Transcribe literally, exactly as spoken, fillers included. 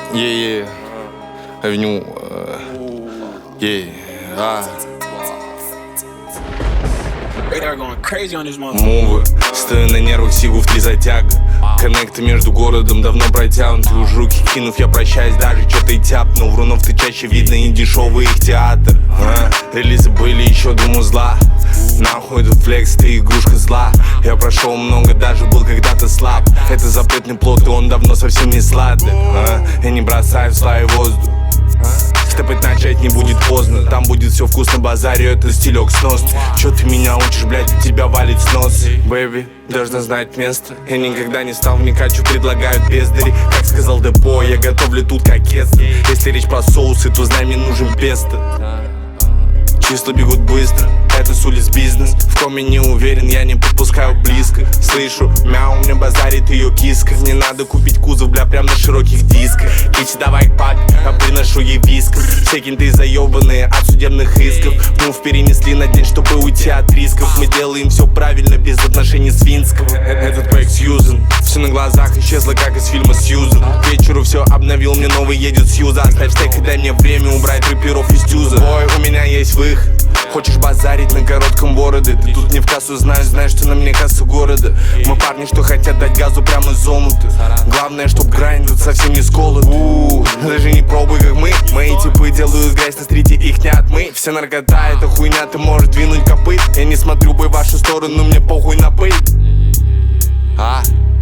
Yeah, yeah. Авеню. Yeah. А. Мувы. Стою на нервах, сигу в три затяга. Коннекты между городом давно протянуты. Уж руки кинув, я прощаюсь, даже что-то и тяпнул. Врунов ты чаще видно, и дешевый их театр. а? Релизы были еще до музла. Нахуй этот флекс, ты игрушка зла. Я прошел много, даже был когда-то слаб. Это запретный плод, и он давно совсем не сладок. а? Я не бросаю в славе воздух. Стопать начать не будет поздно. Там будет все вкусно, базарю, это стилек сносный. Чё ты меня учишь, блядь, тебя валит с носа. Бэйби, должна знать место. Я никогда не стал вникать, что предлагают бездари. Как сказал Депо, я готовлю тут как Эстер. Если речь про соусы, то знай, мне нужен песто. Числа бегут быстро, это с улиц бизнес. В коме не уверен, я не подпускаю близко. Слышу, мяу, мне базарит ее киска. Не надо купить кузов, бля, прям на широких дисках. Кити, давай к папе, я приношу ей висков. Все кенты заебанные от судебных исков. Мув перенесли на день, чтобы уйти от рисков. Мы делаем все правильно, без отношений свинского. Этот проект Сьюзен, все на глазах исчезло, как из фильма Сьюзен. К вечеру все обновил, мне новый едет Сьюза. Оставь стейк и дай мне время убрать рэперов из тюза. Ой, у меня есть выход. Хочешь базарить на коротком городе? Ты тут не в кассу знаешь, знаешь, что на мне касса города. Мы парни, что хотят дать газу прямо из омута. Главное, чтоб грань тут совсем не сколот. У-у-у, даже не пробуй, как мы. Мои типы делают грязь на стрите, их не отмыть. Вся наркота, это хуйня, ты можешь двинуть копыт. Я не смотрю бы в вашу сторону, мне похуй на пыль. А?